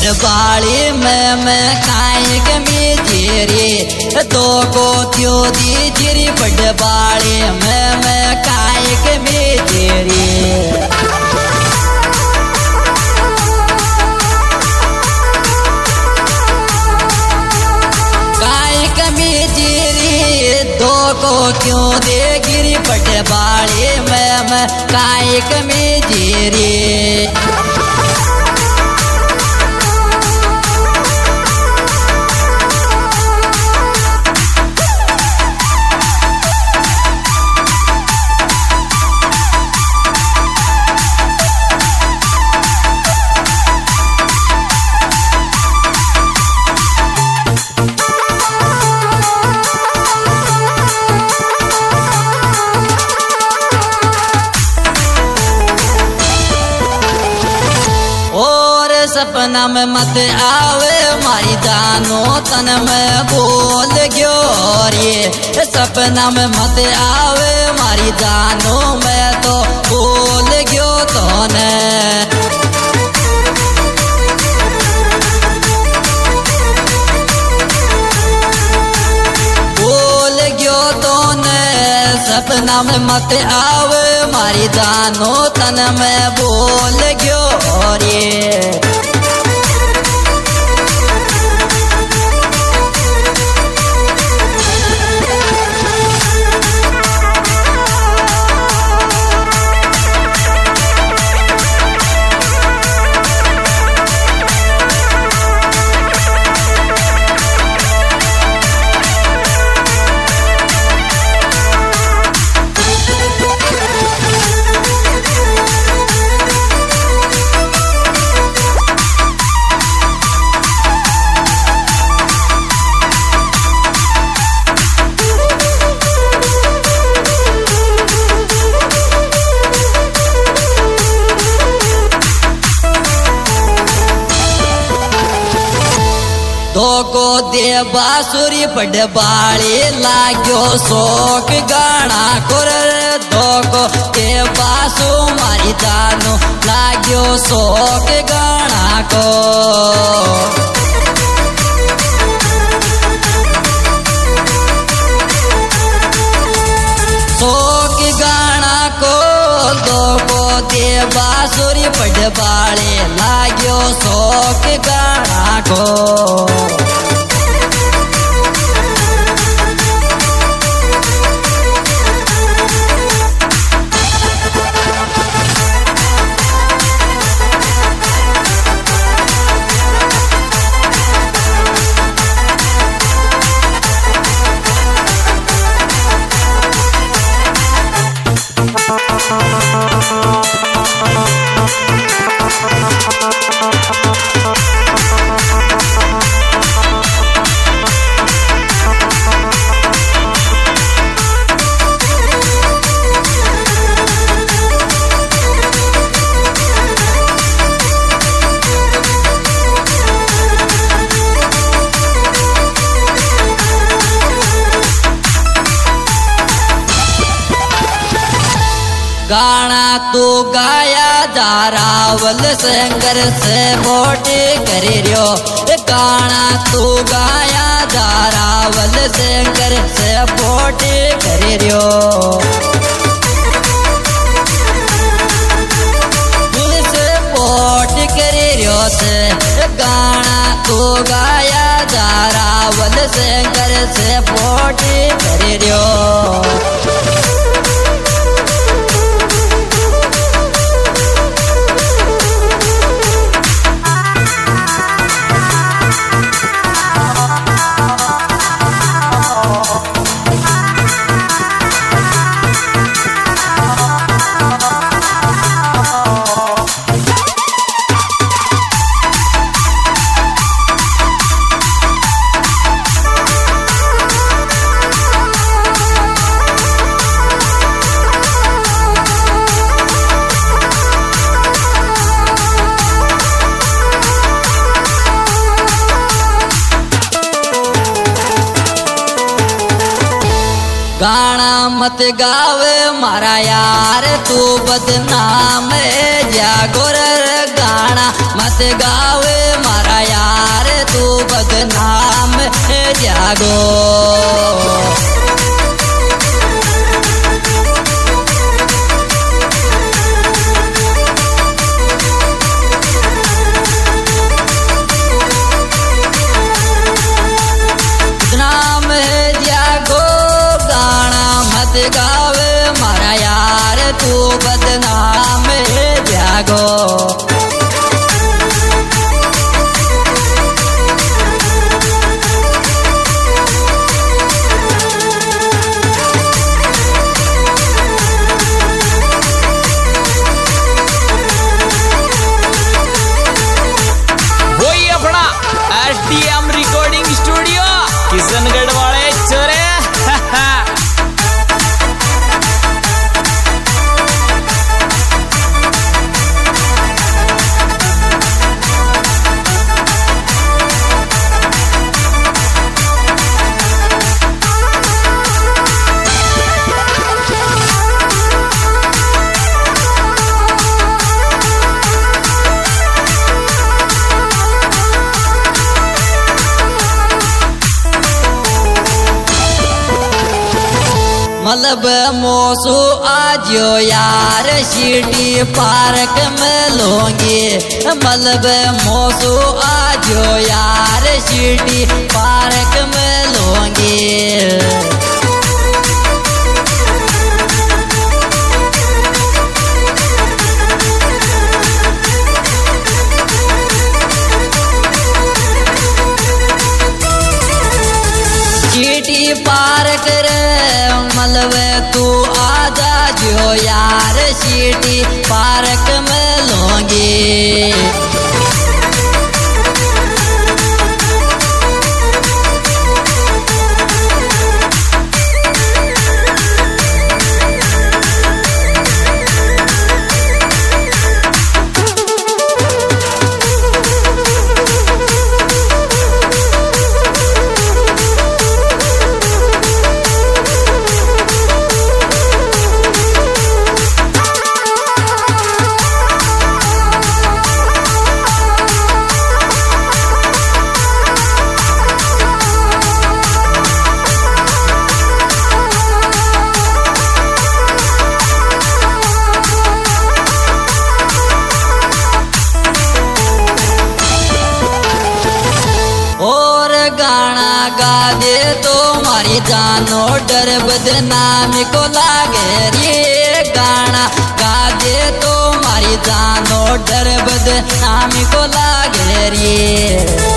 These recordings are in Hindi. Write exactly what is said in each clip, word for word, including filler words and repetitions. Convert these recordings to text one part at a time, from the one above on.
बाली में मैं कायक में जेरे दो को त्यो दी जिरी बड़ बाली में मैं कायक में जेरे कायक में जेरे दो को क्यों दे गिरी बड़ बाली में मैं कायक में जेरे सपना में मत आवे मारी दानो तन में बोल गयो रे सपना में मत आवे मारी दानो में तो बोल गयो तो ने बोल गयो तो ने सपना में मत आवे मारी दानो तन में बोल गयो रे को दे बासुरी बड़ बाली लाग्यो शोक गाना कर दो को दे बासु मारी दानो लाग्यो शोक गाना को शोक गाना को दो को दे बासुरी बड़ बाली लाग्यो शोक गाना को गाना तू गाया जा रावल संगर से मोटे करे रियो गाना तू गाया जा रावल संगर से मोटे करे रियो से पोट करे रियो से गाना तू गाया जा रावल संगर से मोटे करे रियो गाना मत गावे मारा यार तू बदनाम जा गोर गाना मत गावे मारा जागो। नाम है जागो गाना मत गावे मारा यार तू बदनाम है जागो। एसडीएम रिकॉर्डिंग स्टूडियो किशनगढ़ वाले चोरे। मलब मोसू आजो यार सिटी पार्क में लोगे। मलब मोसू आजो यार सिटी पार्क में लोगे। सिटी पार्क रे मलब तू आजा जो यार सिटी पार्क में लोगे। गाना गा दे तो मारी जानो डर बदनामी को लागे रे। गाना गा दे तो मारी जानो डर बदनामी को लागे रे।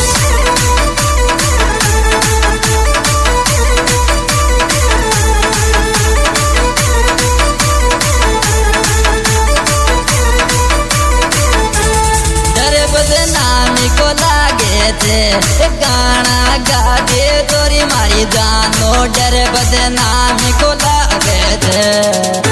बदनामी को लागे थे गाना गा दे तोरी मारी जानो डर बदनामी को लागे थे।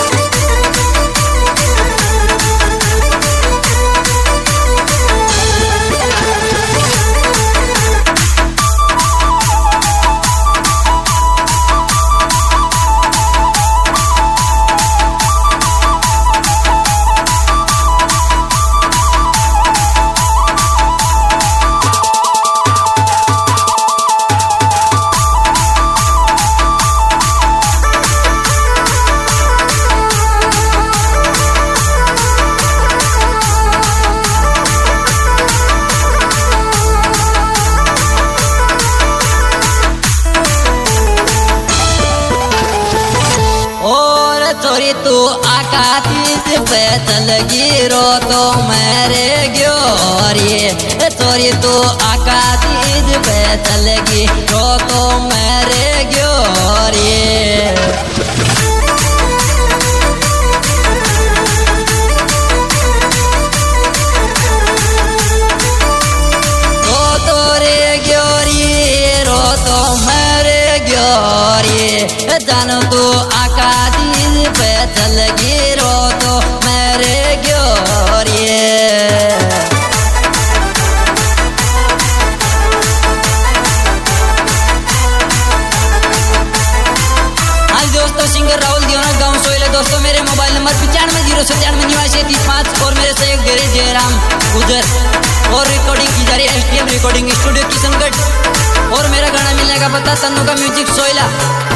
तोरी तू आकातीत पे चल गिरो तो मेरे ग्योरी। तोरी तू आकातीत पे चल गिरो तो मेरे ग्योरी। रो तो रे ग्योरी रो तो मेरे ग्योरी। जानो तू आकातीत पे चल गिरो तो मेरे ग्योरी। आज दोस्तों सिंगर राहुल दियोना गाँव सोइला दोस्तों मेरे मोबाइल नंबर पचानवे जीरो सत्तानवे निवासी तीस पाँच और मेरे सहयोग दे रहे जयराम गुजर और रिकॉर्डिंग की जा रही है S T M recording studio Kishangarh और मेरा गाना मिलने का पता तन्नू का म्यूजिक सोयला।